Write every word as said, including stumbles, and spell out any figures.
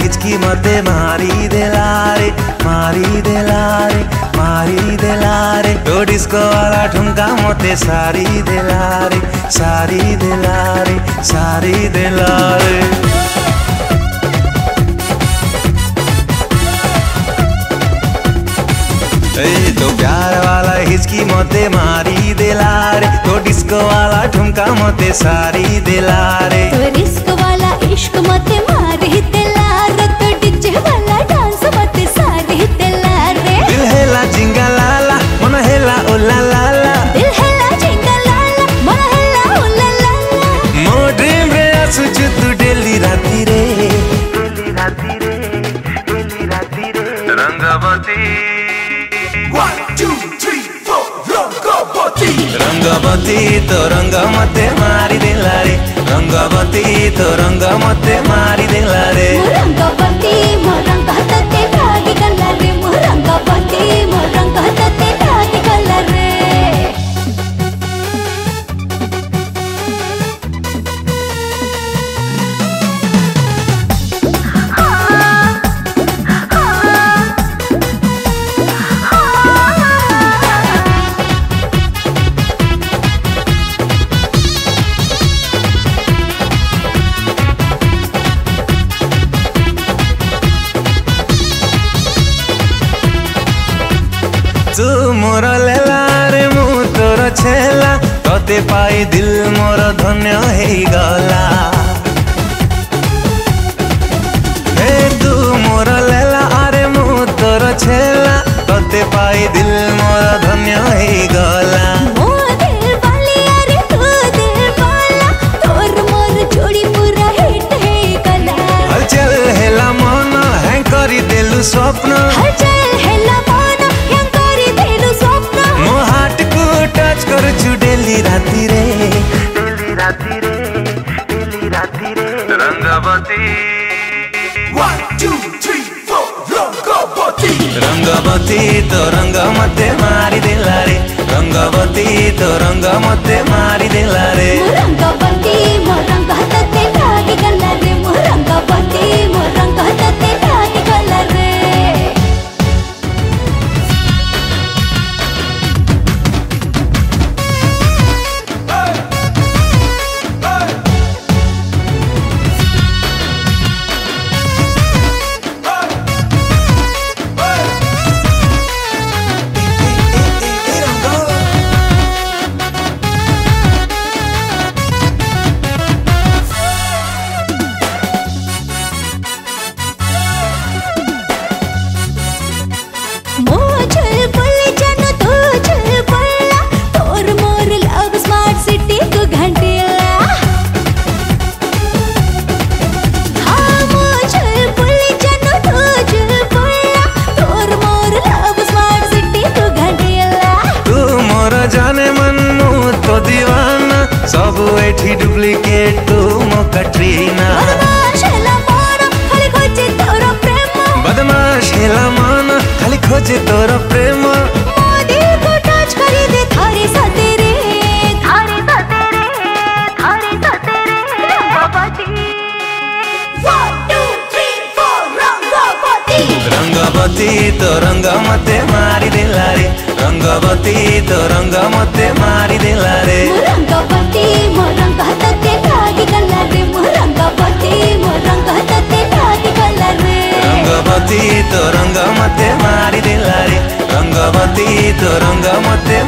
हिचकी मते मारी देला रे, मारी देला रे, मारी देला रे। तो डिस्को वाला ठुमका मते सारी देला रे, सारी देला रे, सारी देला रे। ए तो प्यार वाला हिचकी मते मारी देला रे, तो डिस्को वाला ठुमका मते सारी देला रे। तो डिस्को वाला इश्क मते मारी देला रे, तो डीजे वाला डांस मते सारी देला रे। दिल हेला जिंगा लाला मन हेला ओ ला ला ला, दिल हेला जिंगा लाला मन हेला ओ ला ला ला। मो ड्रीम रे आसुचु तू डेली राती रे, डेली राती रे, डेली राती रे। रंगवती रंगवती तो रंग मते मारी देला रे, रंगवती तो रंग मते मारी देला रे। रंगवती मो रंग हतते ठागी गल्ला रे, मो रंगवती मो रंग हतते ठागी गल्ला रे। तू मोर लेला रे मु तोर छेला, तोते पाई दिल मोर धन्य हेई गला। हे तू मोर लेला रे मु तोर छेला, तोते पाई दिल मोर धन्य हेई गला। मो दिल वाली अरे तू दिल वाला, तोर मोर जोड़ी पूरा हिट है गला। हलचल हेला मन हैंग करी देलु स्वप्न, हलचल हेला मन हैंग करी देलु स्वप्न। मो हार्ट को टच करछु डेली राती रे, डेली राती रे, डेली राती रे। रंगवती रंगवती तो रंग मते मारी देला रे, रंगवती तो रंग मते मारी देला रे। रंगवती मो रंग हतते ठागी गल्ला रे, मो रंगवती मो रंग हतते ठागी गल्ला रे। सब एठी डुप्लीकेट तू मो कटरीना। बदमाश हेला मन खाली खोजे तोर प्रेम, बदमाश हेला मन खाली खोजे तोर प्रेम। मो दिल को टच करी दे थारे साथे रे, थारे साथे रे, थारे साथे रे। रंगवती वन टू थ्री फोर रंगवती रंगवती तो रंग मते मारी देला रे, रंगवती तो रंग मते मारी देला रे। रंगवती मो रंग हतते ठागी गल्ला रे, मो रंगवती मो रंग हतते ठागी गल्ला रे। रंगवती तो रंग मते मारी देला रे, रंगवती तो रंग मते